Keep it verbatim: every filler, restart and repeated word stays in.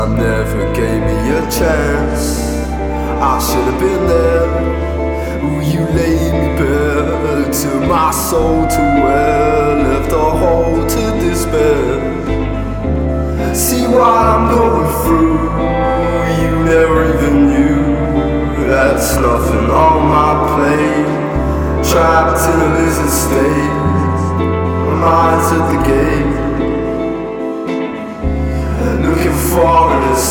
Never gave me a chance. I should have been there. Ooh, you laid me bare to my soul to well, left a hole to despair. See what I'm going through, you never even knew. That's nothing on my plate. Trapped in a lizard state, my mind's at the gate, looking for an escape.